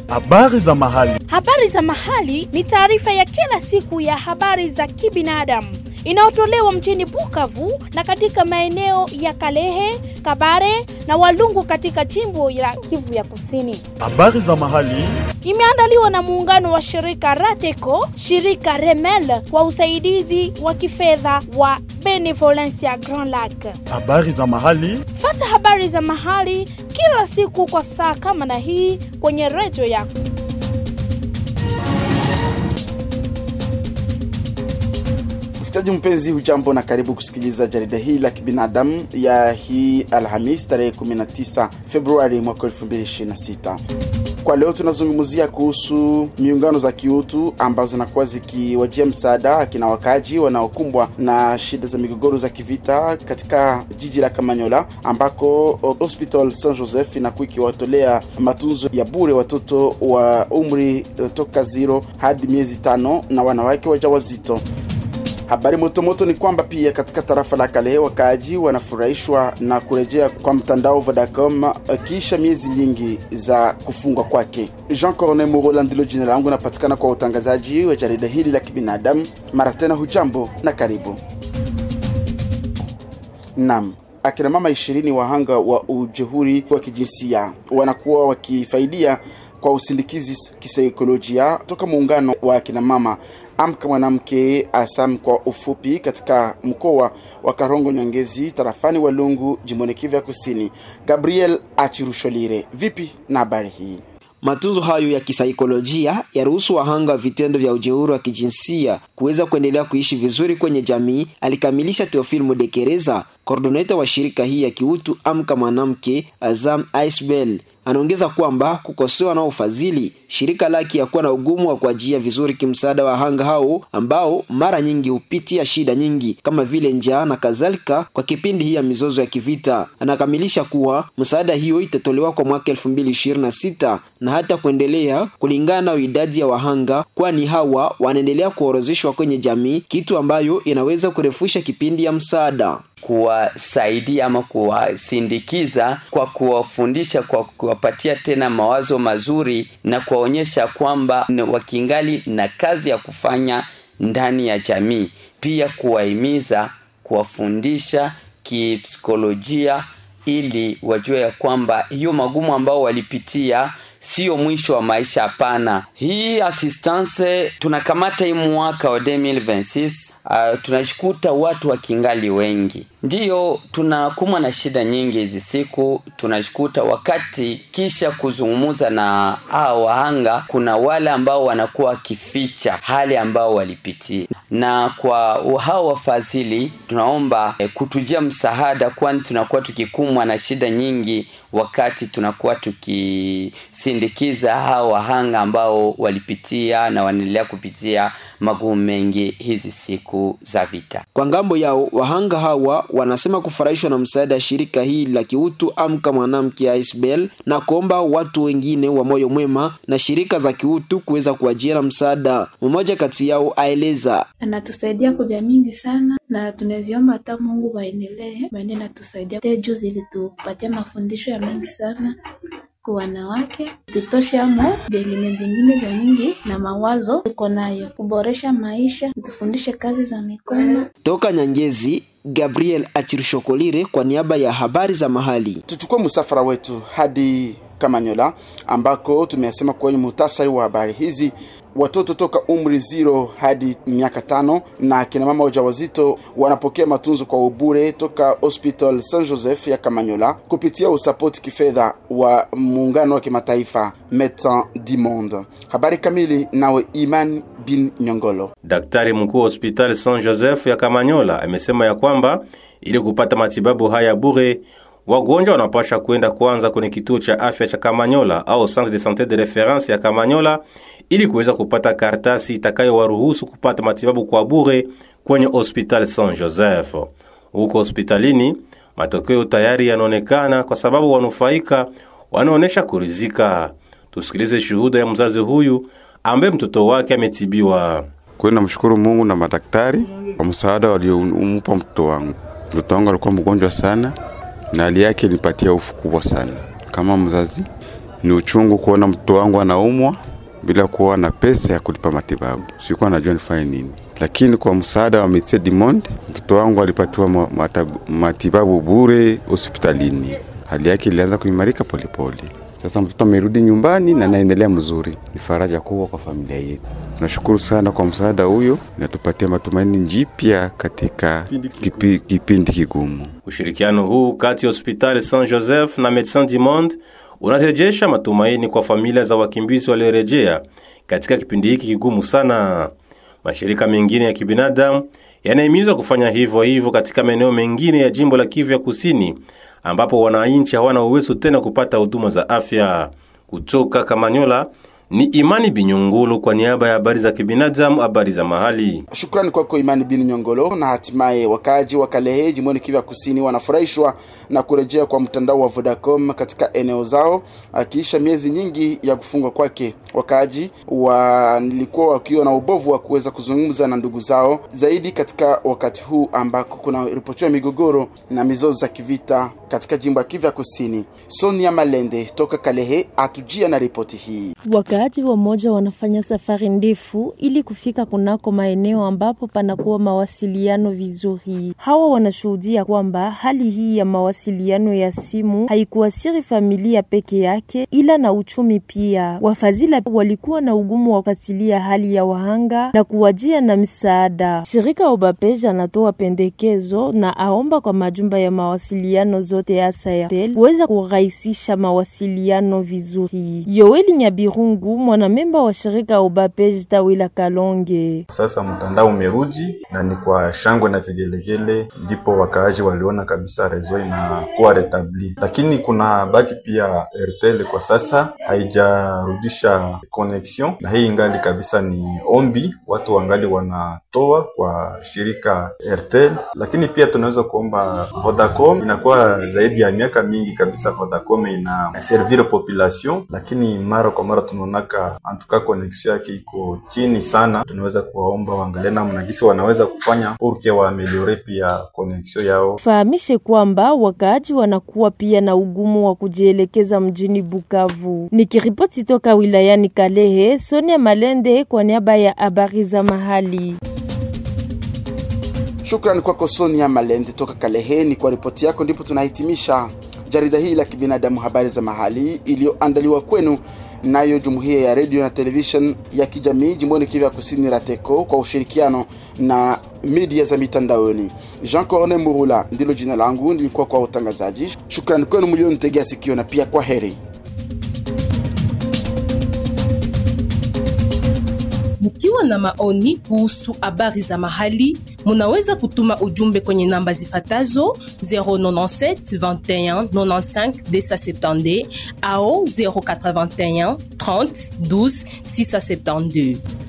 Habari za mahali. Habari za mahali ni taarifa ya kila siku ya habari za kibinadamu inayotolewa mjini Bukavu na katika maeneo ya Kalehe, Kabare na Walungu katika jimbo la Kivu ya Kusini. Habari za mahali imeandaliwa na muungano wa shirika Rateco, shirika Remel kwa usaidizi wa kifedha wa Benevolencia Grand Lac. Habari za mahali. Fata habari za mahali kila siku kwa saa kama na hii kwenye redio yako. Msikilizaji mpenzi, hujambo na karibu kusikiliza jarida hili la kibinadamu ya hii Alhamisi tarehe 19 Februari mwaka 2026. Kwa leo tunazungumzia kuhusu miungano za kiutu ambazo zinakuwa zikiwajia msaada akina wakaji wanaokumbwa na shida za migogoro za kivita katika jiji la Kamanyola, ambako Hospital Saint Joseph inakuwa ikiwatolea matunzo ya bure watoto wa umri toka 0 hadi miezi 5 na wanawake wajawazito. Habari moto ni kwamba pia katika tarafa la Kalehe wakaaji wanafurahishwa na kurejea kwa mtandao Vodacom kisha miezi nyingi za kufungwa kwake. Jean Corneille Murola ndilo jina langu, napatikana kwa utangazaji wa jarida hili la kibinadamu. Mara tena hujambo na karibu. Naam. Akina mama 20 wahanga wa ujeuri wa kijinsia wanakuwa wakifaidia kwa usindikizi kisaikolojia toka muungano wa akina mama Amka Mwanamke Asam kwa ufupi katika mkoa wa Karongo Nyangezi tarafani Walungu jimboni Kivu ya Kusini. Gabriel Achirusholire, vipi na habari hii? Matunzo hayo ya kisaikolojia yaruhusu wahanga vitendo vya ujeuri wa kijinsia kuweza kuendelea kuishi vizuri kwenye jamii, alikamilisha Theophile Mudekereza, coordinator wa shirika hii ya kiutu Amka Mwanamke Azam Icebell. Anaongeza kwamba kukosewa na ufadhili, shirika lake yakuwa na ugumu wa kuajia vizuri kimsaada wahanga hao ambao mara nyingi hupitia shida nyingi kama vile njaa na kadhalika kwa kipindi hii ya mizozo ya kivita. Anakamilisha kuwa msaada hiyo itatolewa kwa mwaka 2026 na hata kuendelea kulingana na idadi ya wahanga, kwani hawa wanaendelea kuorozeshwa kwenye jamii, kitu ambayo inaweza kurefusha kipindi ya msaada. Kuwasaidia ama kuwasindikiza kwa kuwafundisha, kwa kuwapatia tena mawazo mazuri na kuwaonyesha kwamba wakingali na kazi ya kufanya ndani ya jamii. Pia kuwahimiza, kuwafundisha kipsikolojia ili wajue ya kwamba hiyo magumu ambao walipitia sio mwisho wa maisha, hapana. Hii assistance tunakamata hii mwaka wa 2026, tunashikuta watu wakingali wengi. Ndiyo tunakumwa na shida nyingi hizi siku, tunashikuta wakati kisha kuzungumuza na hao wahanga, kuna wale ambao wanakuwa kificha hali ambao walipitia. Na kwa hao wafadhili tunaomba kutujia msaada, kwani tunakuwa tukikumwa na shida nyingi wakati tunakuwa tukisindikiza hao wahanga ambao walipitia na wanaendelea kupitia magumu mengi hizi siku za vita. Kwa ngambo yao wahanga hawa wanasema kufarahishwa na msaada ya shirika hii la kiutu Amka Mwanamke Icebell na kuomba watu wengine wa moyo mwema na shirika za kiutu kuweza kuajia na msaada. Mmoja kati yao aeleza, anatusaidia kwa bia mingi sana na tunaziomba hata Mungu waendelee na tusaidia. Tejo zilitupatia mafundisho ya mingi sana kwa wanawake, tutosha amo vingine vya mingi na mawazo tuko nayo kuboresha maisha, tufundishe kazi za mikono. Toka Nyangezi, Gabriel Achirusholire kwa niaba ya habari za mahali. Tuchukue msafara wetu hadi Kamanyola ambako tumesema kwenye muhtasari wa habari hizi watoto toka umri 0 hadi miaka 5 na kina mama wajawazito wanapokea matunzo kwa ubure toka Hospital Saint Joseph ya Kamanyola kupitia usapoti kifedha wa muungano wa kimataifa Médecins du Monde. Habari kamili nawe Iman bin Nyongolo. Daktari mkuu wa Hospital Saint Joseph ya Kamanyola amesema ya kwamba ili kupata matibabu haya bure, wagonjwa wanapaswa kwenda kwanza kwenye kituo cha afya cha Kamanyola au Centre de Santé de Référence ya Kamanyola ili kuweza kupata karatasi itakayowaruhusu kupata matibabu kwa bure kwenye Hospital Saint Joseph. Huko hospitalini matokeo tayari yanaonekana kwa sababu wanufaika wanaonesha kuridhika. Tusikilize shuhuda ya mzazi huyu ambaye mtoto wake ametibiwa. Kwenda mshukuru Mungu na madaktari kwa msaada waliompa mtoto wangu. Mtoto wangu alikuwa mgonjwa sana na hali yake ilipatia hofu kubwa sana. Kama mzazi Ni uchungu kuona mtoto wangu anaumwa bila kuwa na pesa ya kulipa matibabu. Sikuwa najua nifanye nini. Lakini kwa msaada wa Médecins du Monde, mtoto wangu alipatiwa matibabu bure hospitalini. Hali yake ilianza kuimarika polepole. Sasa mtoto amerudi nyumbani na anaendelea mzuri. Ni faraja kubwa kwa familia yetu. Tunashukuru sana kwa msaada huyo, inatupatia matumaini jipya katika kipindi kigumu. Ushirikiano huu kati ya Hospitali Saint Joseph na Médecins du Monde unarejesha matumaini kwa familia za wakimbizi waliorejea katika kipindi hiki kigumu sana. Mashirika mengine ya kibinadamu yanahimizwa kufanya hivyo katika maeneo mengine ya jimbo la Kivu ya Kusini ambapo wananchi hawana uwezo tena kupata huduma za afya. Kutoka Kamanyola ni Imani Binyongolo kwa niaba ya habari za kibinadamu, habari za mahali. Shukrani kwako Imani Binyongolo. Na hatimaye wakaaji wa Kalehe jimboni Kivu ya Kusini wanafurahishwa na kurejea kwa mtandao wa Vodacom katika eneo zao akiisha miezi nyingi ya kufungwa kwake. Wakaaji walikuwa wakiwa na ubovu wa kuweza kuzungumza na ndugu zao zaidi katika wakati huu ambako kuna ripotiwa migogoro na mizozo za kivita katika jimbo la Kivu ya Kusini. Sonia Malende toka Kalehe atujia na ripoti hii. Wakaaji wamoja wanafanya safari ndefu ili kufika kunako maeneo ambapo panakuwa mawasiliano vizuri. Hawa wanashuhudia kwamba hali hii ya mawasiliano ya simu haikuasiri familia peke yake ila na uchumi pia. Wafadhili walikuwa na ugumu wa kufuatilia hali ya wahanga na kuwajia na msaada. Shirika Obapej anatoa pendekezo na aomba kwa majumba ya mawasiliano zote ya Airtel kuweza kurahisisha mawasiliano vizuri. Yoeli Nyabirungu, mwanamemba wa shirika Obapej tawi la Kalonge: sasa mtandao umerudi na ni kwa shangwe na vigelegele, ndipo wakaaji waliona kabisa rezo inakuwa retabli. Lakini kuna baki pia Airtel kwa sasa haijarudisha connection, na hii ingali kabisa ni ombi watu wangali wanatoa kwa shirika Airtel. Lakini pia tunaweza kuomba Vodacom, inakuwa zaidi ya miaka mingi kabisa Vodacom ina servir population, lakini mara kwa mara tunaonaka antuka connection yake iko chini sana. Tunaweza kuwaomba waangalie namna gani wanaweza kufanya pour wa ameliore pia connection yao. Fahamishe kwamba wakaaji wanakuwa pia na ugumu wa kujielekeza mjini Bukavu. Nikiripoti toka wilayani Kalehe, Sonia Malende kwa niaba ya habari za mahali. Shukrani kwako Sonia Malende toka Kalehe. Ni kwa ripoti yako ndipo tunahitimisha jarida hili la kibinadamu, habari za mahali, iliyoandaliwa kwenu nayo Jumuiya ya Radio na Television ya kijamii jimboni Kivu ya Kusini Rateko kwa ushirikiano na media za mitandaoni. Jean Corne Murula ndilo jina langu, nilikuwa kwa utangazaji. Shukrani kwenu mlionitegea sikio na pia kwa heri. Mkiwa na maoni kuhusu habari za mahali, munaweza kutuma ujumbe kwenye namba zifatazo 097 21 95 270 au 081 30 12 672.